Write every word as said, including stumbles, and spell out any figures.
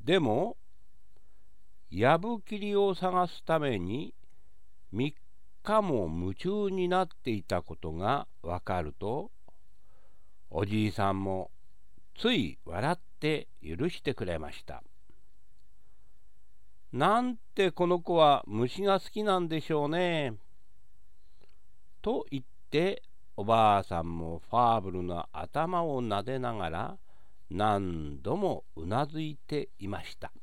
でもやぶきりを探すためにみっかも夢中になっていたことがわかると、おじいさんもつい笑って許してくれました。なんてこの子は虫が好きなんでしょうね。と言っておばあさんもファーブルの頭をなでながら何度もうなずいていました。